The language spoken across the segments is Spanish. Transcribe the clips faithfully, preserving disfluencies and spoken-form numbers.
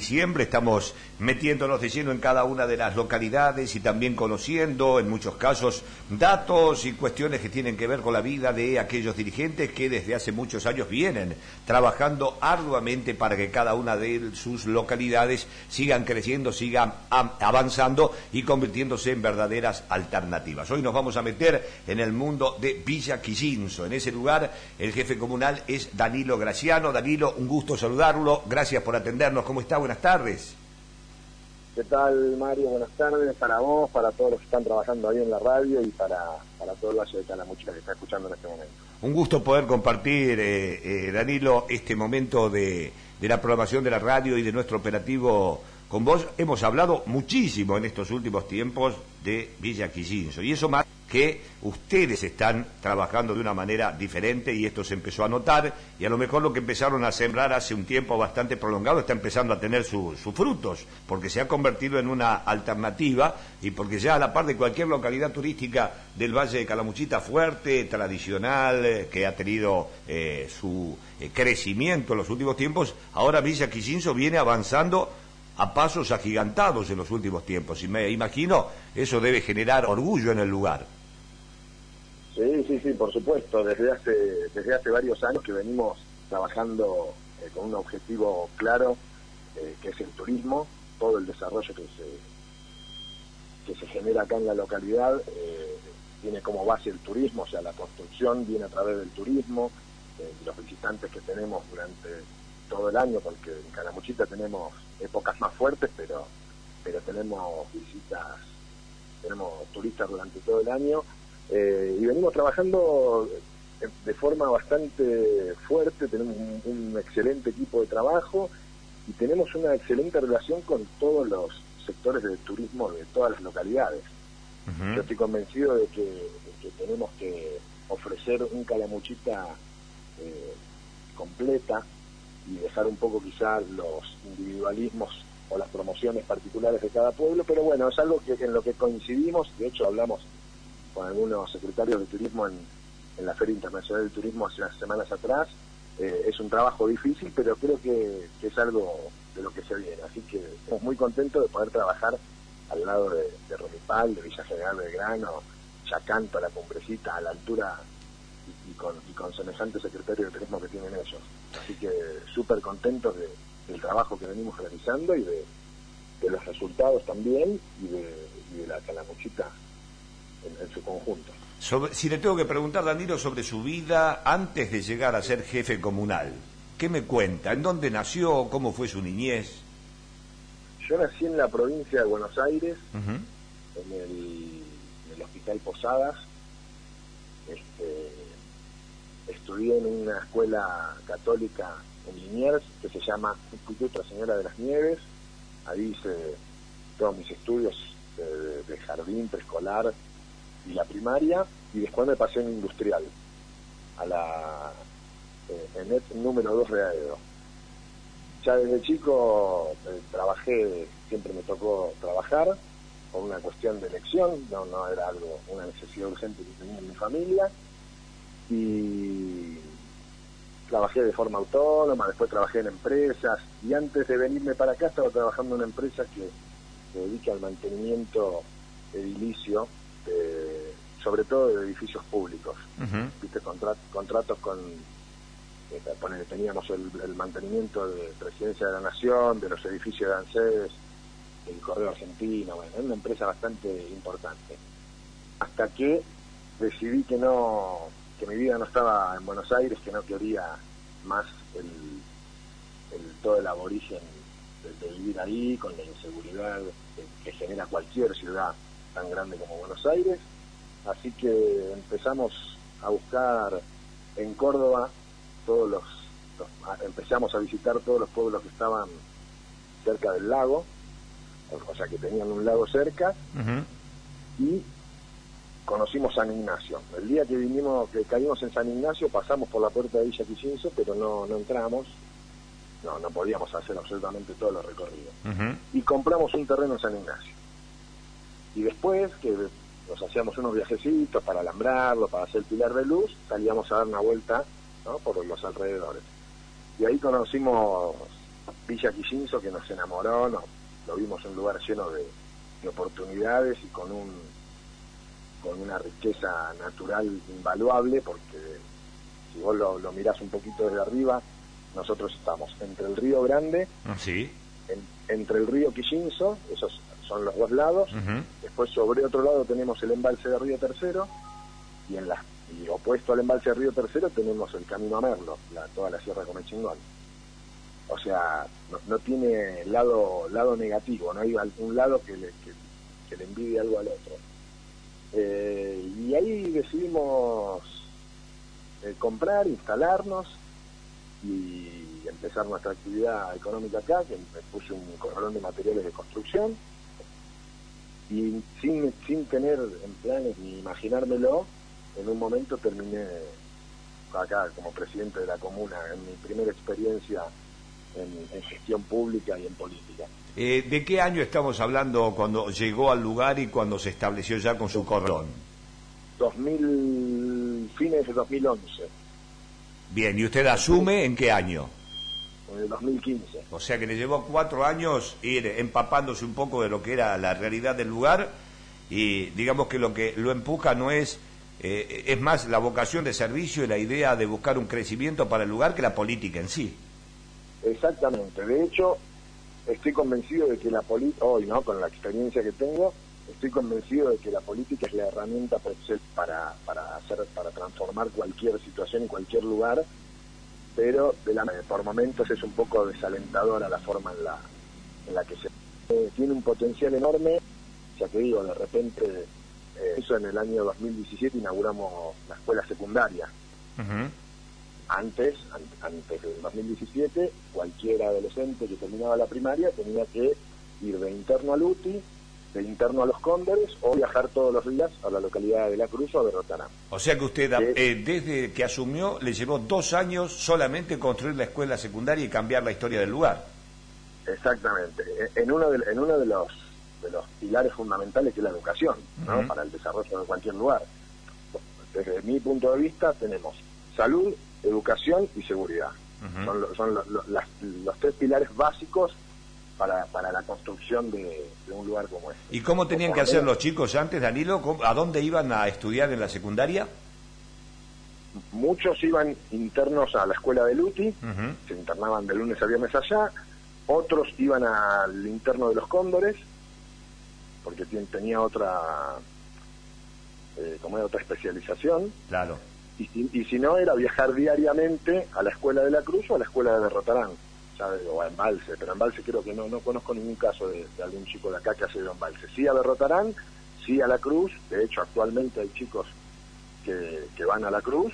diciembre, estamos metiéndonos de lleno en cada una de las localidades y también conociendo, en muchos casos, datos y cuestiones que tienen que ver con la vida de aquellos dirigentes que desde hace muchos años vienen trabajando arduamente para que cada una de sus localidades sigan creciendo, sigan avanzando y convirtiéndose en verdaderas alternativas. Hoy nos vamos a meter en el mundo de Villa Quillinzo. En ese lugar, el jefe comunal es Danilo Graciano. Danilo, un gusto saludarlo. Gracias por atendernos. ¿Cómo está? Buenas tardes. ¿Qué tal, Mario? Buenas tardes para vos, para todos los que están trabajando ahí en la radio y para, para todo el Valle de Calamuchita que está escuchando en este momento. Un gusto poder compartir, eh, eh, Danilo, este momento de, de la programación de la radio y de nuestro operativo con vos. Hemos hablado muchísimo en estos últimos tiempos de Villa Quillinzo, y eso más que ustedes están trabajando de una manera diferente y esto se empezó a notar, y a lo mejor lo que empezaron a sembrar hace un tiempo bastante prolongado está empezando a tener sus su frutos, porque se ha convertido en una alternativa y porque ya a la par de cualquier localidad turística del Valle de Calamuchita fuerte, tradicional, eh, que ha tenido eh, su eh, crecimiento en los últimos tiempos, ahora Villa Quillinzo viene avanzando a pasos agigantados en los últimos tiempos, y me imagino eso debe generar orgullo en el lugar. Sí, sí, sí, por supuesto. Desde hace desde hace varios años que venimos trabajando eh, con un objetivo claro, eh, que es el turismo. Todo el desarrollo que se que se genera acá en la localidad eh, tiene como base el turismo, o sea, la construcción viene a través del turismo, eh, los visitantes que tenemos durante todo el año, porque en Calamuchita tenemos épocas más fuertes, pero pero tenemos visitas, tenemos turistas durante todo el año. Eh, y venimos trabajando de forma bastante fuerte, tenemos un, un excelente equipo de trabajo y tenemos una excelente relación con todos los sectores del turismo de todas las localidades. Uh-huh. Yo estoy convencido de que, de que tenemos que ofrecer un Calamuchita eh, completa y dejar un poco quizás los individualismos o las promociones particulares de cada pueblo, pero bueno, es algo que en lo que coincidimos. De hecho hablamos con algunos secretarios de turismo en, en la Feria Internacional del Turismo hace unas semanas atrás. Eh, es un trabajo difícil, pero creo que, que es algo de lo que se viene, así que estamos muy contentos de poder trabajar al lado de, de Romipal, de Villa General Belgrano, Yacanto, a la Cumbrecita, a la altura y, y, con, y con semejante secretario de turismo que tienen ellos, así que súper contentos de, del trabajo que venimos realizando y de, de los resultados también y de, y de la Calamuchita En, en su conjunto. Sobre, si le tengo que preguntar, Danilo, sobre su vida antes de llegar a ser jefe comunal, ¿qué me cuenta? ¿En dónde nació? ¿Cómo fue su niñez? Yo nací en la provincia de Buenos Aires, uh-huh. en, el, en el Hospital Posadas. Este, estudié en una escuela católica en Liniers que se llama Instituto Señora de las Nieves. Ahí hice todos mis estudios de, de jardín, preescolar y la primaria, y después me pasé en industrial a la eh, en el número dos Reaedo. Ya desde chico eh, trabajé, siempre me tocó trabajar por una cuestión de elección, no no era algo, una necesidad urgente que tenía en mi familia, y trabajé de forma autónoma, después trabajé en empresas, y antes de venirme para acá estaba trabajando en una empresa que se dedica al mantenimiento edilicio, de, sobre todo de edificios públicos. Uh-huh. Viste, Contrat, contratos con eh, poner, teníamos el, el mantenimiento de Presidencia de la Nación, de los edificios de ANSES, del Correo Argentino. Bueno, es una empresa bastante importante, hasta que decidí que no que mi vida no estaba en Buenos Aires, que no quería más el, el todo el aborigen de, de vivir ahí, con la inseguridad que, que genera cualquier ciudad tan grande como Buenos Aires, así que empezamos a buscar en Córdoba todos los, los empezamos a visitar todos los pueblos que estaban cerca del lago, o sea que tenían un lago cerca. Uh-huh. Y conocimos San Ignacio. El día que vinimos, que caímos en San Ignacio, pasamos por la puerta de Villa Quillinzo, pero no, no entramos, no, no podíamos hacer absolutamente todos los recorridos. Uh-huh. Y compramos un terreno en San Ignacio. Y después, que nos hacíamos unos viajecitos para alambrarlo, para hacer pilar de luz, salíamos a dar una vuelta, ¿no?, por los alrededores. Y ahí conocimos Villa Quillinzo, que nos enamoró, nos, lo vimos un lugar lleno de, de oportunidades y con un con una riqueza natural invaluable, porque si vos lo, lo mirás un poquito desde arriba, nosotros estamos entre el río Grande, ¿sí? en, entre el río Quillinzo, esos son los dos lados, uh-huh. Después sobre otro lado tenemos el embalse de Río Tercero, y en la y opuesto al embalse de Río Tercero tenemos el camino a Merlo, la, toda la Sierra Comechingón. O sea, no, no tiene lado lado negativo, no hay algún lado que le, que, que le envidie algo al otro. Eh, y ahí decidimos eh, comprar, instalarnos y empezar nuestra actividad económica acá, que me puse un corralón de materiales de construcción, y sin, sin tener en planes ni imaginármelo, en un momento terminé acá como presidente de la comuna, en mi primera experiencia en, en gestión pública y en política. Eh, ¿De qué año estamos hablando cuando llegó al lugar y cuando se estableció ya con su corralón? dos mil, fines de dos mil once. Bien, ¿y usted asume en qué año? En el dos mil quince. O sea que le llevó cuatro años ir empapándose un poco de lo que era la realidad del lugar, y digamos que lo que lo empuja no es, eh, es más la vocación de servicio y la idea de buscar un crecimiento para el lugar que la política en sí. Exactamente, de hecho estoy convencido de que la política, hoy no, con la experiencia que tengo, estoy convencido de que la política es la herramienta para, para hacer, para transformar cualquier situación en cualquier lugar, pero de la, por momentos es un poco desalentadora la forma en la, en la que se eh, tiene un potencial enorme. Ya te digo, de repente, eh, eso en el año dos mil diecisiete inauguramos la escuela secundaria. Uh-huh. Antes, an, antes del dos mil diecisiete, cualquier adolescente que terminaba la primaria tenía que ir de interno al U T I, de interno a Los Cóndores, o viajar todos los días a la localidad de La Cruz o a Berrotarán. O sea que usted, eh, eh, desde que asumió, le llevó dos años solamente construir la escuela secundaria y cambiar la historia del lugar. Exactamente. En uno de, en uno de los de los pilares fundamentales que es la educación, ¿no? Uh-huh. Para el desarrollo de cualquier lugar. Desde mi punto de vista tenemos salud, educación y seguridad. Uh-huh. Son, lo, son lo, lo, las, los tres pilares básicos para, para la construcción de, de un lugar como este. ¿Y cómo tenían como que hacer los chicos antes, Danilo? ¿A dónde iban a estudiar en la secundaria? Muchos iban internos a la escuela del U T I, uh-huh. Se internaban de lunes a viernes allá. Otros iban al interno de Los Cóndores, porque tenía otra eh, como era otra especialización. Claro. Y, y, y si no, era viajar diariamente a la escuela de La Cruz o a la escuela de Berrotarán, ya, o a Embalse, pero Embalse creo que no no conozco ningún caso de, de algún chico de acá que haya ido a Embalse. Sí a Berrotarán, sí a La Cruz. De hecho, actualmente hay chicos que, que van a La Cruz.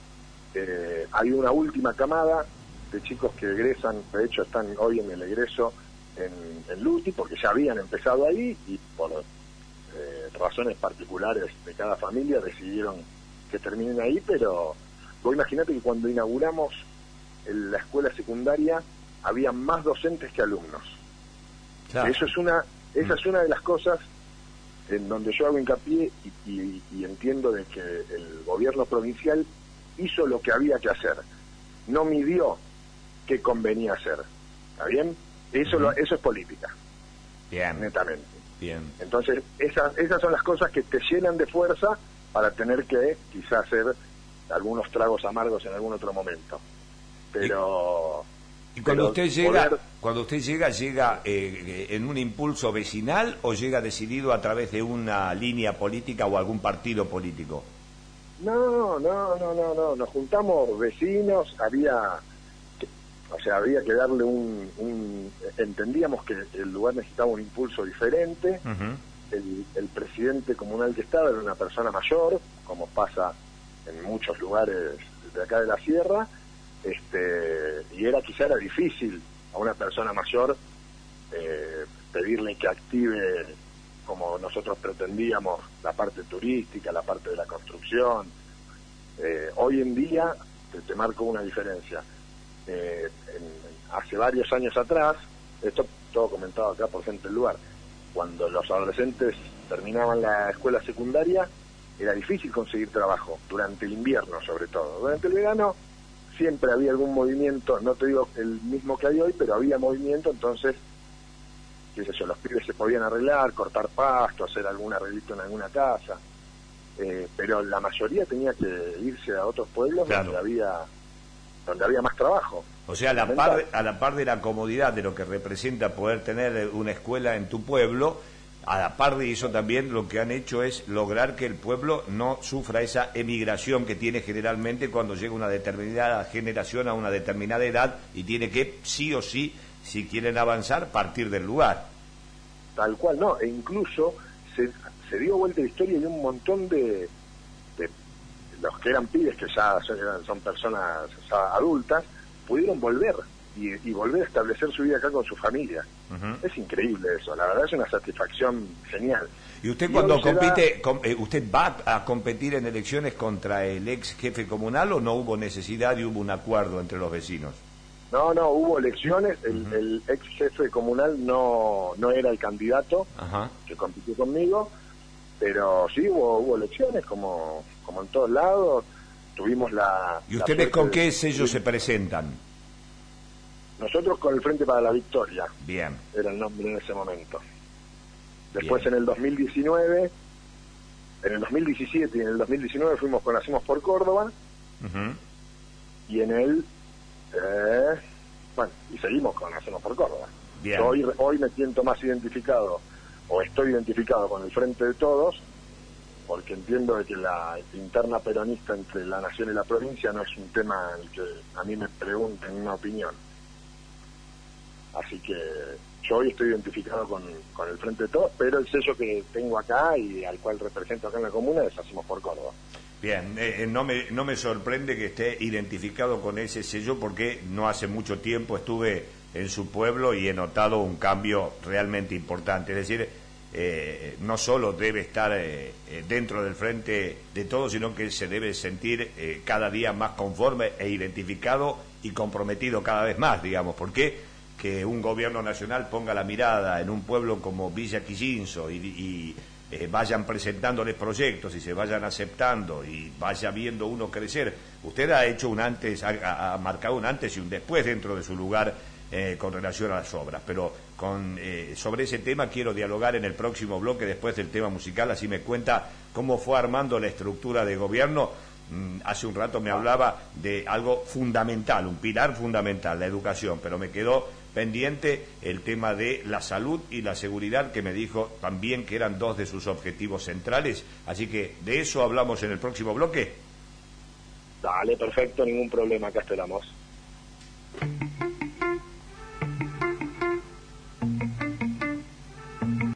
Eh, hay una última camada de chicos que egresan, de hecho están hoy en el egreso en, en Luti, porque ya habían empezado ahí y por eh, razones particulares de cada familia decidieron que terminen ahí, pero vos imaginate que cuando inauguramos el, la escuela secundaria había más docentes que alumnos. Claro. Eso es una, esa es una de las cosas en donde yo hago hincapié y, y, y entiendo de que el gobierno provincial hizo lo que había que hacer, no midió qué convenía hacer. ¿Está bien? Eso, uh-huh. lo, eso es política. Bien. Netamente. Bien. Entonces, esas, esas son las cosas que te llenan de fuerza para tener que quizás hacer algunos tragos amargos en algún otro momento. Pero... Y, y cuando pero usted llega, poder... cuando usted llega, ¿llega eh, en un impulso vecinal o llega decidido a través de una línea política o algún partido político? No, no, no, no, no. Nos juntamos vecinos, había... O sea, había que darle un, un... Entendíamos que el lugar necesitaba un impulso diferente. Uh-huh. El, el presidente comunal que estaba era una persona mayor, como pasa en muchos lugares de acá de la sierra, este, y era quizá era difícil a una persona mayor eh, pedirle que active como nosotros pretendíamos la parte turística, la parte de la construcción. Eh, hoy en día, te, te marco una diferencia. Eh, en, hace varios años atrás, esto todo comentado acá por gente del lugar, cuando los adolescentes terminaban la escuela secundaria, era difícil conseguir trabajo, durante el invierno sobre todo. Durante el verano siempre había algún movimiento, no te digo el mismo que hay hoy, pero había movimiento, entonces, qué sé yo, los pibes se podían arreglar, cortar pasto, hacer algún arreglito en alguna casa, eh, pero la mayoría tenía que irse a otros pueblos, claro, donde había donde había más trabajo. O sea, a la, par, a la par de la comodidad de lo que representa poder tener una escuela en tu pueblo, a la par de eso también lo que han hecho es lograr que el pueblo no sufra esa emigración que tiene generalmente cuando llega una determinada generación a una determinada edad y tiene que, sí o sí, si quieren avanzar, partir del lugar. Tal cual, no, e incluso se, se dio vuelta la historia y un montón de, de los que eran pibes, que ya son, son personas ya adultas, pudieron volver y, y volver a establecer su vida acá con su familia. Uh-huh. Es increíble eso, la verdad es una satisfacción genial. ¿Y usted cuando y compite, da... com, eh, usted va a competir en elecciones contra el ex jefe comunal o no hubo necesidad y hubo un acuerdo entre los vecinos? No, no, hubo elecciones, el, uh-huh. el ex jefe comunal no, no era el candidato uh-huh. que compitió conmigo, pero sí hubo, hubo elecciones como, como en todos lados. Tuvimos la... ¿Y ustedes la con qué sello se presentan? Nosotros con el Frente para la Victoria. Bien. Era el nombre en ese momento. Después Bien. en el dos mil diecinueve, en el dos mil diecisiete y en el dos mil diecinueve fuimos con Hacemos por Córdoba. Uh-huh. Y en el... Eh, bueno, y seguimos con Hacemos por Córdoba. Bien. Hoy, hoy me siento más identificado, o estoy identificado con el Frente de Todos, porque entiendo de que la interna peronista entre la nación y la provincia no es un tema en el que a mí me pregunten una opinión. Así que yo hoy estoy identificado con, con el Frente de Todos, pero el sello que tengo acá y al cual represento acá en la comuna es Hacemos por Córdoba. Bien, eh, no me no me sorprende que esté identificado con ese sello porque no hace mucho tiempo estuve en su pueblo y he notado un cambio realmente importante. Es decir, Eh, no solo debe estar eh, dentro del Frente de Todos, sino que se debe sentir eh, cada día más conforme e identificado y comprometido cada vez más, digamos, porque que un gobierno nacional ponga la mirada en un pueblo como Villa Quillinzo y, y eh, vayan presentándoles proyectos y se vayan aceptando y vaya viendo uno crecer. Usted ha hecho un antes, ha, ha marcado un antes y un después dentro de su lugar Eh, con relación a las obras, pero con eh, sobre ese tema quiero dialogar en el próximo bloque después del tema musical, así me cuenta cómo fue armando la estructura de gobierno. Mm, hace un rato me hablaba de algo fundamental, un pilar fundamental, la educación, pero me quedó pendiente el tema de la salud y la seguridad, que me dijo también que eran dos de sus objetivos centrales, así que de eso hablamos en el próximo bloque. Dale, perfecto, ningún problema, acá esperamos.